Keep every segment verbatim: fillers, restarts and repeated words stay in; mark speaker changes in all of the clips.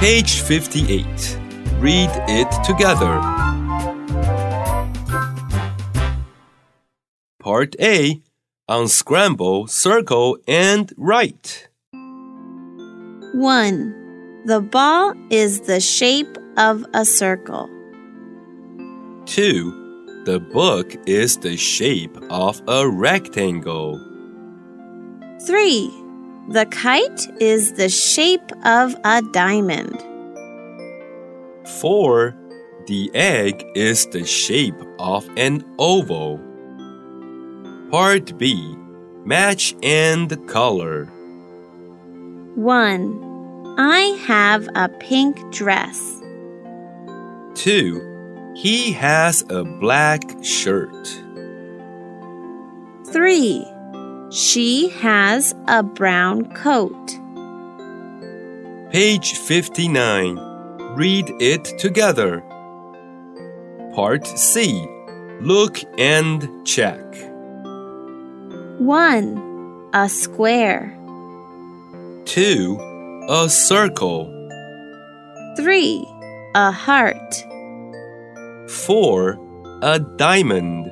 Speaker 1: Page fifty-eight. Read it together. Part A. Unscramble, circle, and write.
Speaker 2: one. The ball is the shape of a circle.
Speaker 1: two. The book is the shape of a rectangle.
Speaker 2: three. The kite is the shape of a diamond.
Speaker 1: four. The egg is the shape of an oval. Part B. Match and color.
Speaker 2: one. I have a pink dress.
Speaker 1: two. He has a black shirt.
Speaker 2: three. She has a brown coat.
Speaker 1: Page fifty-nine. Read it together. Part C. Look and check.
Speaker 2: one. A square.
Speaker 1: two. A circle.
Speaker 2: three. A heart.
Speaker 1: four. A diamond.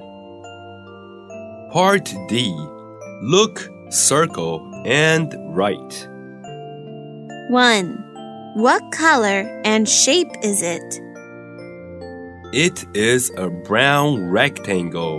Speaker 1: Part D. Look, circle, and write.
Speaker 2: one. What color and shape is it?
Speaker 1: It is a brown rectangle.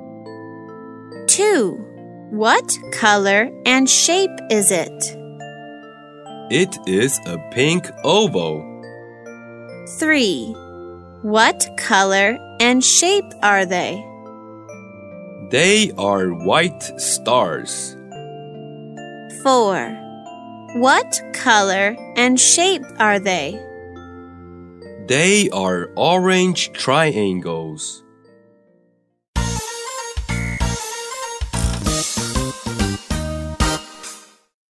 Speaker 2: two. What color and shape is it?
Speaker 1: It is a pink oval.
Speaker 2: three. What color and shape are they?
Speaker 1: They are white stars.
Speaker 2: four. What color and shape are they?
Speaker 1: They are orange triangles.